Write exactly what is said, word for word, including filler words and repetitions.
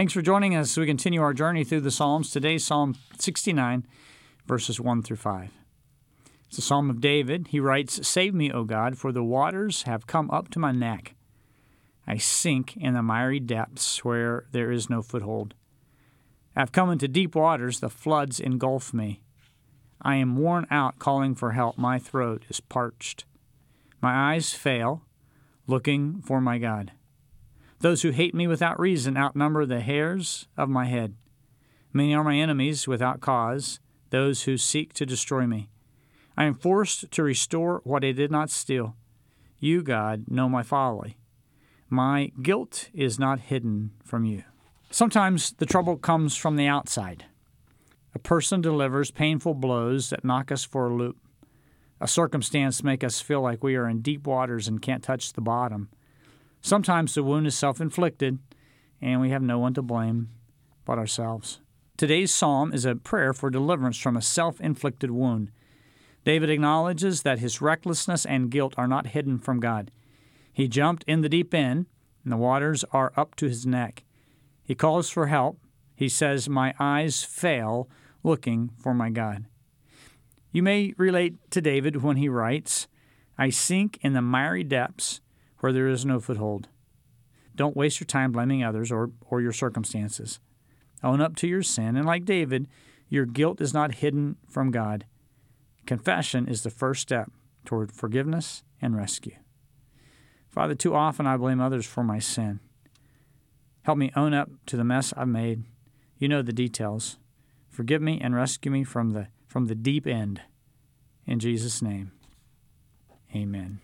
Thanks for joining us as we continue our journey through the Psalms. Today's Psalm sixty-nine, verses one through five. It's a psalm of David. He writes, "Save me, O God, for the waters have come up to my neck. I sink in the miry depths where there is no foothold. I have come into deep waters, the floods engulf me. I am worn out calling for help. My throat is parched. My eyes fail, looking for my God. Those who hate me without reason outnumber the hairs of my head. Many are my enemies without cause, those who seek to destroy me. I am forced to restore what I did not steal. You, God, know my folly. My guilt is not hidden from you." Sometimes the trouble comes from the outside. A person delivers painful blows that knock us for a loop. A circumstance makes us feel like we are in deep waters and can't touch the bottom. Sometimes the wound is self-inflicted, and we have no one to blame but ourselves. Today's psalm is a prayer for deliverance from a self-inflicted wound. David acknowledges that his recklessness and guilt are not hidden from God. He jumped in the deep end, and the waters are up to his neck. He calls for help. He says, "My eyes fail, looking for my God." You may relate to David when he writes, "I sink in the miry depths where there is no foothold." Don't waste your time blaming others or, or your circumstances. Own up to your sin, and like David, your guilt is not hidden from God. Confession is the first step toward forgiveness and rescue. Father, too often I blame others for my sin. Help me own up to the mess I've made. You know the details. Forgive me and rescue me from the from the deep end. In Jesus' name, amen.